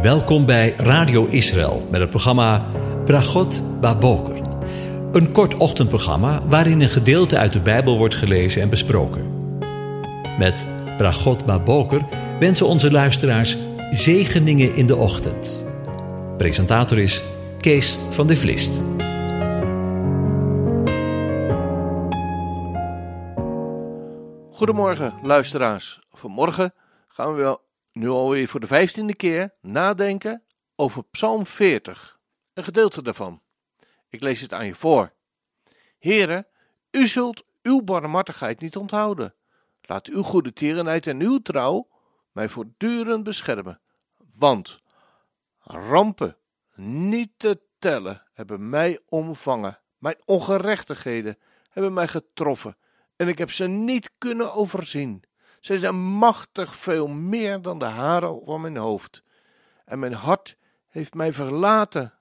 Welkom bij Radio Israël met het programma Bragot Baboker. Een kort ochtendprogramma waarin een gedeelte uit de Bijbel wordt gelezen en besproken. Met Bragot Baboker wensen onze luisteraars zegeningen in de ochtend. Presentator is Kees van de Vlist. Goedemorgen luisteraars. Vanmorgen gaan we nu alweer voor de 15e keer nadenken over Psalm 40. Een gedeelte daarvan. Ik lees het aan je voor. Heere, u zult uw barmhartigheid niet onthouden. Laat uw goede tierenheid en uw trouw mij voortdurend beschermen. Want rampen niet te tellen hebben mij omvangen. Mijn ongerechtigheden hebben mij getroffen. En ik heb ze niet kunnen overzien. Zij zijn machtig veel meer dan de haren van mijn hoofd. En mijn hart heeft mij verlaten.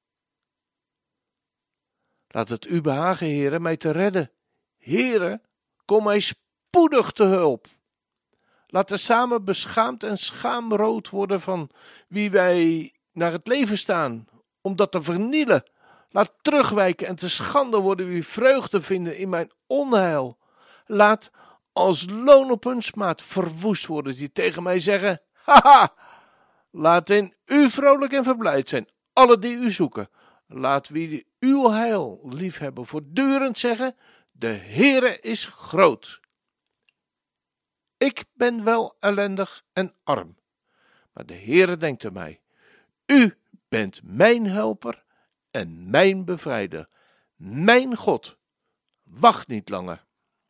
Laat het u behagen, Heere, mij te redden. Heere, kom mij spoedig te hulp. Laten samen beschaamd en schaamrood worden van wie wij naar het leven staan, om dat te vernielen. Laat terugwijken en te schande worden wie vreugde vinden in mijn onheil. Laat als loon op hun smaad verwoest worden die tegen mij zeggen, haha, laat in u vrolijk en verblijd zijn, alle die u zoeken. Laat wie uw heil liefhebben voortdurend zeggen, de Heere is groot. Ik ben wel ellendig en arm, maar de Heere denkt aan mij. U bent mijn helper en mijn bevrijder, mijn God. Wacht niet langer.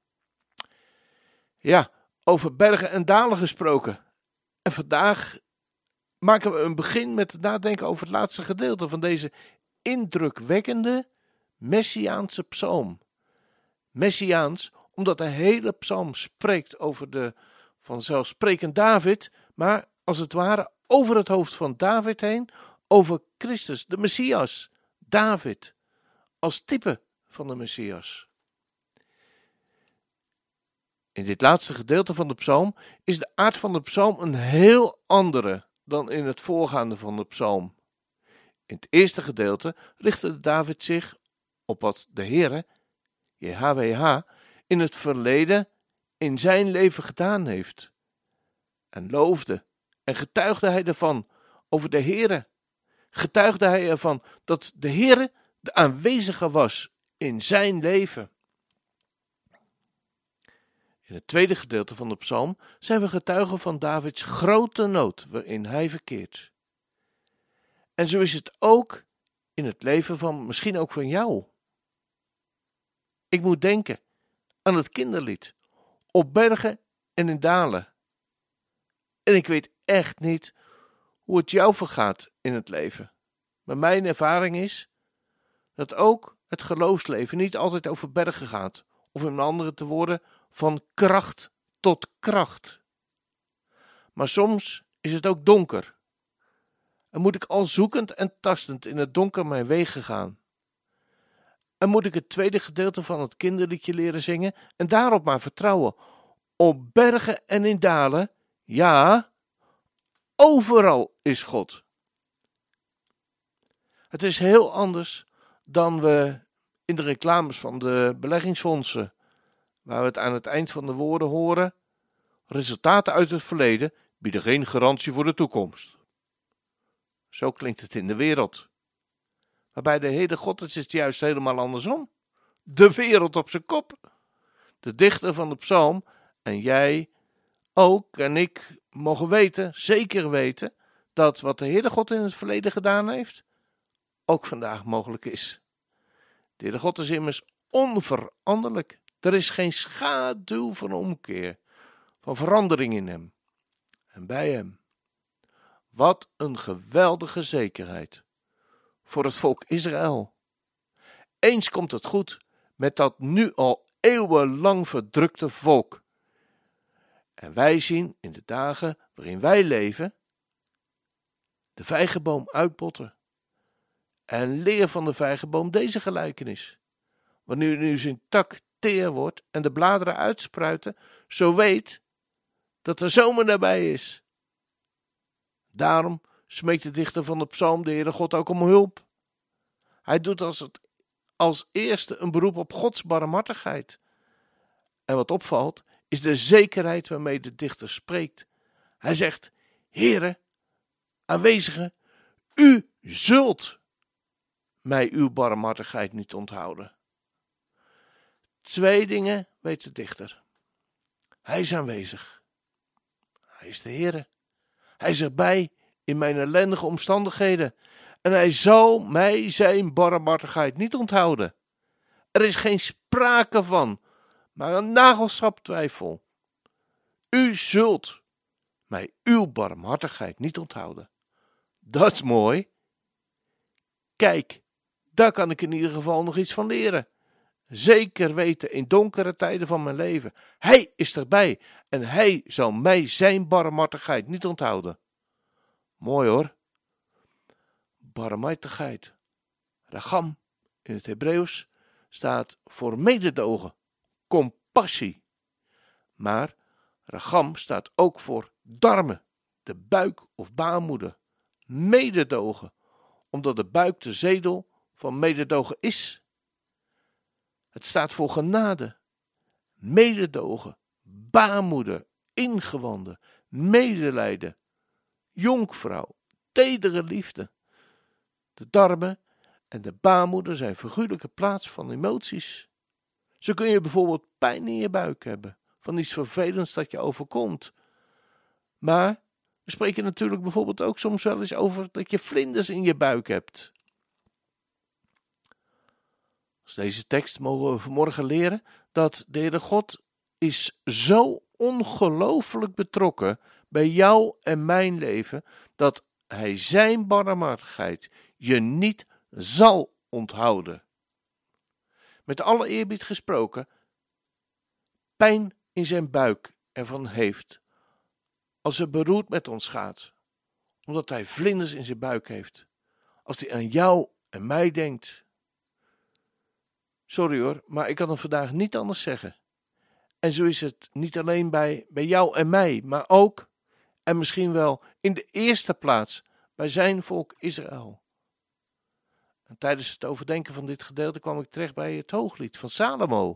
Ja, over bergen en dalen gesproken. En vandaag maken we een begin met het nadenken over het laatste gedeelte van deze indrukwekkende Messiaanse psalm. Messiaans, omdat de hele psalm spreekt over de vanzelfsprekend David, maar als het ware over het hoofd van David heen, over Christus, de Messias, David, als type van de Messias. In dit laatste gedeelte van de psalm is de aard van de psalm een heel andere dan in het voorgaande van de psalm. In het eerste gedeelte richtte David zich op wat de Heere, JHWH, in het verleden in zijn leven gedaan heeft. En loofde en getuigde hij ervan over de Heere. Getuigde hij ervan dat de Heere de aanwezige was in zijn leven. In het tweede gedeelte van de psalm zijn we getuigen van Davids grote nood waarin hij verkeert. En zo is het ook in het leven van, misschien ook van jou. Ik moet denken aan het kinderlied, op bergen en in dalen. En ik weet echt niet hoe het jou vergaat in het leven. Maar mijn ervaring is dat ook het geloofsleven niet altijd over bergen gaat, of in andere woorden, van kracht tot kracht. Maar soms is het ook donker. En moet ik al zoekend en tastend in het donker mijn wegen gaan. En moet ik het tweede gedeelte van het kinderliedje leren zingen en daarop maar vertrouwen. Op bergen en in dalen, ja, overal is God. Het is heel anders dan we in de reclames van de beleggingsfondsen, waar we het aan het eind van de woorden horen, resultaten uit het verleden bieden geen garantie voor de toekomst. Zo klinkt het in de wereld. Maar bij de Heere God is het juist helemaal andersom. De wereld op zijn kop. De dichter van de psalm, en jij ook en ik mogen weten, zeker weten, dat wat de Heere God in het verleden gedaan heeft, ook vandaag mogelijk is. De Heere God is immers onveranderlijk. Er is geen schaduw van omkeer, van verandering in hem en bij hem. Wat een geweldige zekerheid voor het volk Israël. Eens komt het goed met dat nu al eeuwenlang verdrukte volk. En wij zien in de dagen waarin wij leven de vijgenboom uitbotten. En leer van de vijgenboom deze gelijkenis. Wanneer nu zijn tak teer wordt en de bladeren uitspruiten, zo weet dat de zomer nabij is. Daarom smeekt de dichter van de psalm de Heere God ook om hulp. Hij doet als eerste een beroep op Gods barmhartigheid. En wat opvalt, is de zekerheid waarmee de dichter spreekt. Hij zegt, Heere, aanwezige, u zult mij uw barmhartigheid niet onthouden. 2 dingen weet de dichter. Hij is aanwezig. Hij is de Heere. Hij is erbij in mijn ellendige omstandigheden. En hij zal mij zijn barmhartigheid niet onthouden. Er is geen sprake van, maar een nagelschap twijfel. U zult mij uw barmhartigheid niet onthouden. Dat is mooi. Kijk, daar kan ik in ieder geval nog iets van leren. Zeker weten in donkere tijden van mijn leven. Hij is erbij en hij zal mij zijn barmhartigheid niet onthouden. Mooi hoor. Barmhartigheid. Racham in het Hebreeuws staat voor mededogen, compassie. Maar racham staat ook voor darmen, de buik of baarmoeder. Mededogen, omdat de buik de zetel van mededogen is. Het staat voor genade, mededogen, baarmoeder, ingewanden, medelijden, jonkvrouw, tedere liefde. De darmen en de baarmoeder zijn figuurlijke plaats van emoties. Zo kun je bijvoorbeeld pijn in je buik hebben, van iets vervelends dat je overkomt. Maar we spreken natuurlijk bijvoorbeeld ook soms wel eens over dat je vlinders in je buik hebt. Als deze tekst mogen we vanmorgen leren dat de Heere God is zo ongelooflijk betrokken bij jou en mijn leven, dat hij zijn barmhartigheid je niet zal onthouden. Met alle eerbied gesproken, pijn in zijn buik ervan heeft, als hij beroerd met ons gaat, omdat hij vlinders in zijn buik heeft, als hij aan jou en mij denkt. Sorry hoor, maar ik kan het vandaag niet anders zeggen. En zo is het niet alleen bij jou en mij, maar ook, en misschien wel in de eerste plaats, bij zijn volk Israël. En tijdens het overdenken van dit gedeelte kwam ik terecht bij het Hooglied van Salomo.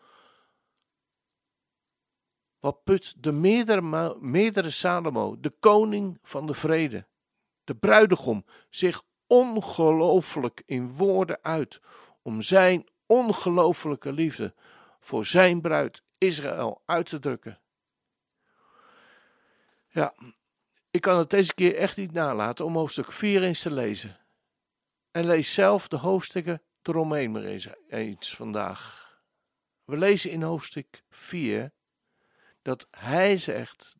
Wat put de meerdere Salomo, de koning van de vrede, de bruidegom, zich ongelooflijk in woorden uit om zijn ongelooflijke liefde voor zijn bruid Israël uit te drukken. Ja, ik kan het deze keer echt niet nalaten om hoofdstuk 4 eens te lezen. En lees zelf de hoofdstukken eromheen maar eens vandaag. We lezen in hoofdstuk 4 dat hij zegt,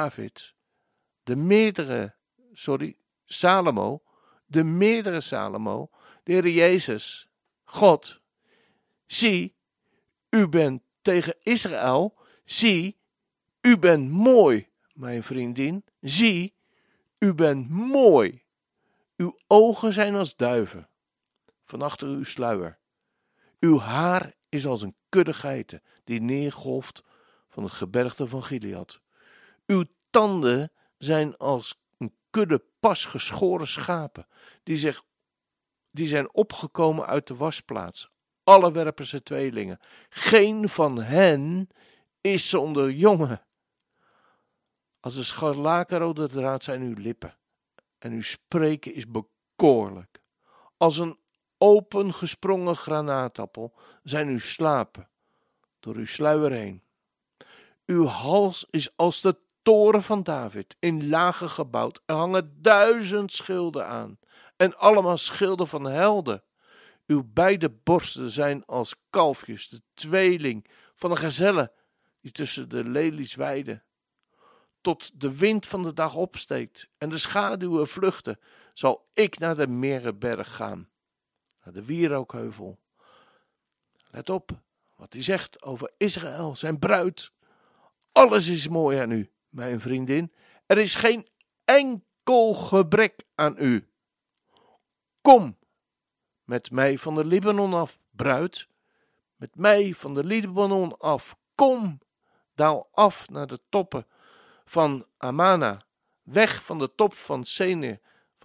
Salomo, de meerdere Salomo, de Heer Jezus, God, zie, u bent tegen Israël, zie, u bent mooi, mijn vriendin, zie, u bent mooi. Uw ogen zijn als duiven, van achter uw sluier. Uw haar is als een kudde geiten die neergolft van het gebergte van Gilead. Uw tanden zijn als een kudde pas geschoren schapen, die zijn opgekomen uit de wasplaats. Alle werpen ze tweelingen. Geen van hen is zonder jongen. Als een scharlakenrode draad zijn uw lippen. En uw spreken is bekoorlijk. Als een opengesprongen granaatappel zijn uw slapen door uw sluier heen. Uw hals is als de toren van David, in lagen gebouwd. Er hangen 1000 schilden aan, en allemaal schilden van helden. Uw beide borsten zijn als kalfjes, de tweeling van een gazelle die tussen de lelies weiden. Tot de wind van de dag opsteekt en de schaduwen vluchten, zal ik naar de Merenberg gaan, naar de wierookheuvel. Let op wat hij zegt over Israël, zijn bruid. Alles is mooi aan u, mijn vriendin. Er is geen enkel gebrek aan u. Kom met mij van de Libanon af, bruid. Met mij van de Libanon af. Kom, daal af naar de toppen van Amana, weg van de top van Senir,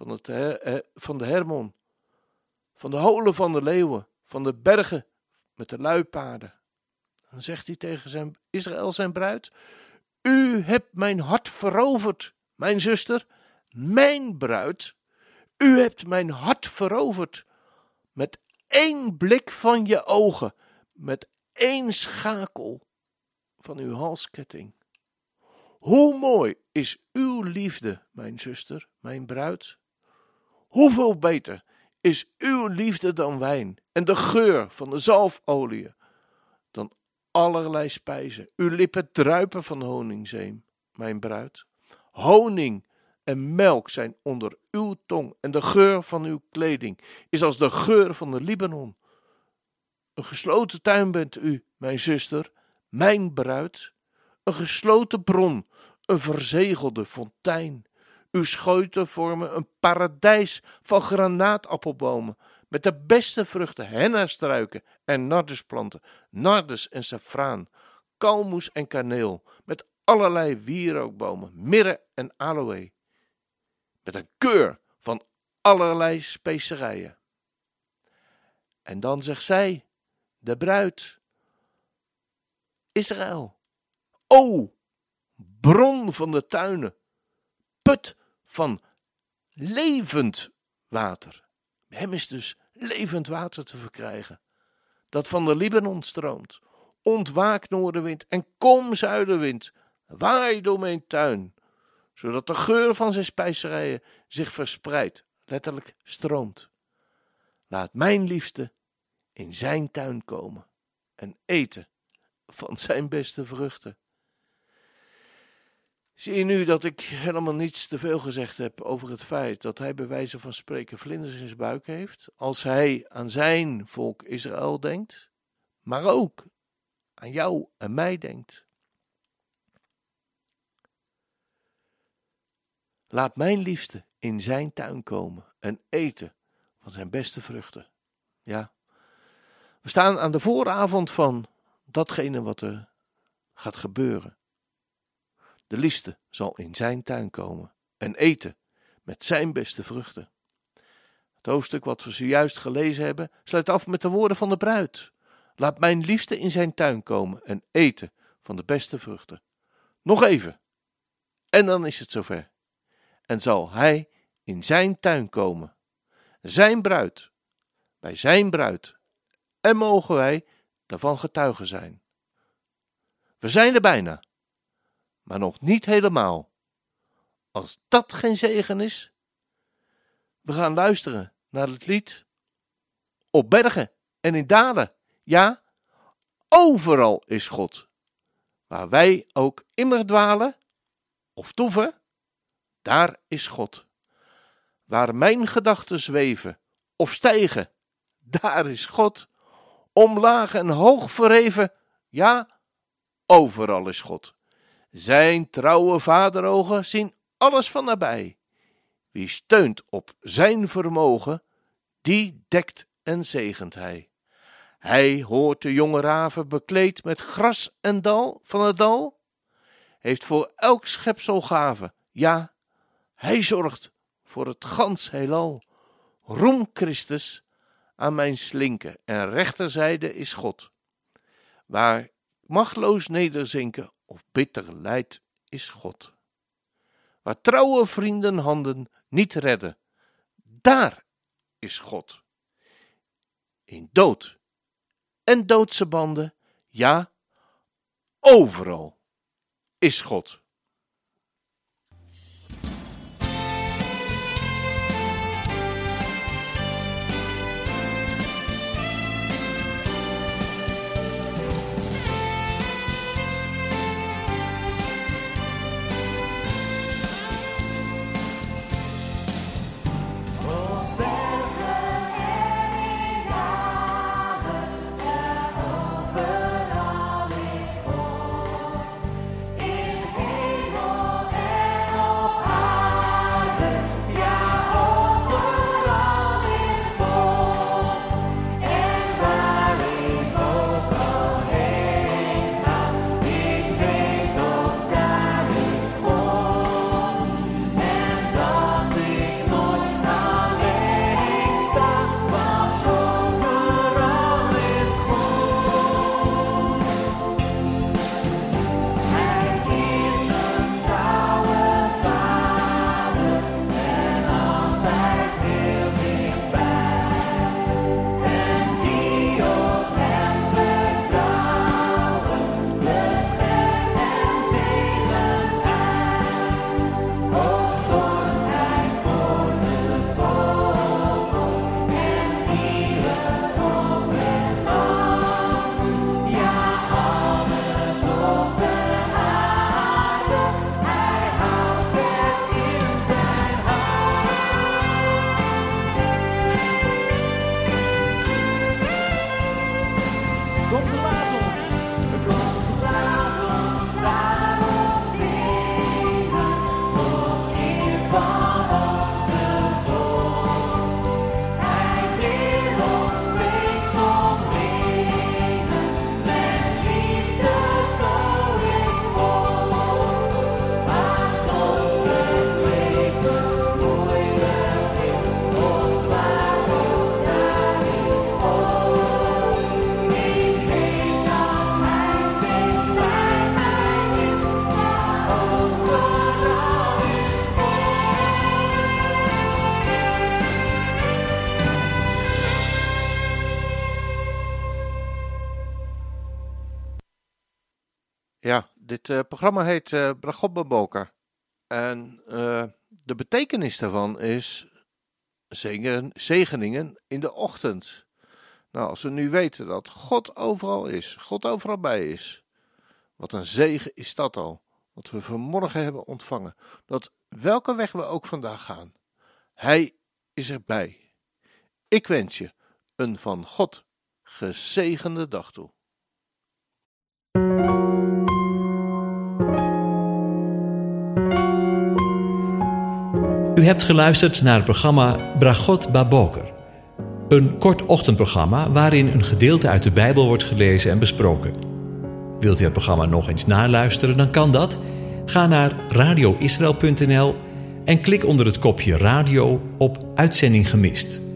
van de Hermon, van de holen van de leeuwen, van de bergen met de luipaarden. Dan zegt hij tegen Israël, zijn bruid: u hebt mijn hart veroverd, mijn zuster, mijn bruid. U hebt mijn hart veroverd met 1 blik van je ogen, met 1 schakel van uw halsketting. Hoe mooi is uw liefde, mijn zuster, mijn bruid. Hoeveel beter is uw liefde dan wijn en de geur van de zalfolie dan allerlei spijzen. Uw lippen druipen van honingzeem, mijn bruid. Honing en melk zijn onder uw tong en de geur van uw kleding is als de geur van de Libanon. Een gesloten tuin bent u, mijn zuster, mijn bruid. Een gesloten bron, een verzegelde fontein. Uw scheuten vormen een paradijs van granaatappelbomen met de beste vruchten, hennastruiken en nardusplanten, nardes en safraan, kalmoes en kaneel, met allerlei wierookbomen, mirre en aloë, met een keur van allerlei specerijen. En dan zegt zij, de bruid, Israël: o, bron van de tuinen, put van levend water. Bij hem is dus levend water te verkrijgen, dat van de Libanon stroomt. Ontwaak noordenwind en kom zuidenwind, waai door mijn tuin, zodat de geur van zijn specerijen zich verspreidt, letterlijk stroomt. Laat mijn liefste in zijn tuin komen en eten van zijn beste vruchten. Zie je nu dat ik helemaal niets te veel gezegd heb over het feit dat hij bij wijze van spreken vlinders in zijn buik heeft, als hij aan zijn volk Israël denkt, maar ook aan jou en mij denkt. Laat mijn liefste in zijn tuin komen en eten van zijn beste vruchten. Ja, we staan aan de vooravond van datgene wat er gaat gebeuren. De liefste zal in zijn tuin komen en eten met zijn beste vruchten. Het hoofdstuk wat we zojuist gelezen hebben sluit af met de woorden van de bruid. Laat mijn liefste in zijn tuin komen en eten van de beste vruchten. Nog even, en dan is het zover. En zal hij in zijn tuin komen, zijn bruid, bij zijn bruid, en mogen wij daarvan getuigen zijn. We zijn er bijna, maar nog niet helemaal. Als dat geen zegen is, we gaan luisteren naar het lied op bergen en in dalen. Ja, overal is God. Waar wij ook immer dwalen of toeven, daar is God. Waar mijn gedachten zweven of stijgen, daar is God. Omlaag en hoog verheven, ja, overal is God. Zijn trouwe vaderogen zien alles van nabij. Wie steunt op zijn vermogen, die dekt en zegent hij. Hij hoort de jonge raven bekleed met gras en dal van het dal. Heeft voor elk schepsel gave, ja, hij zorgt voor het gans heelal. Roem Christus aan mijn slinken en rechterzijde is God. Waar machteloos nederzinken of bitter lijdt is God. Waar trouwe vrienden handen niet redden, daar is God. In dood en doodse banden, ja, overal is God. Overal is God in Ja, dit programma heet Bragot Baboker. En de betekenis daarvan is zegeningen in de ochtend. Nou, als we nu weten dat God overal is, God overal bij is, wat een zegen is dat al, wat we vanmorgen hebben ontvangen. Dat welke weg we ook vandaag gaan, Hij is erbij. Ik wens je een van God gezegende dag toe. U hebt geluisterd naar het programma Bragot Baboker. Een kort ochtendprogramma waarin een gedeelte uit de Bijbel wordt gelezen en besproken. Wilt u het programma nog eens naluisteren, dan kan dat. Ga naar radioisrael.nl en klik onder het kopje radio op Uitzending gemist.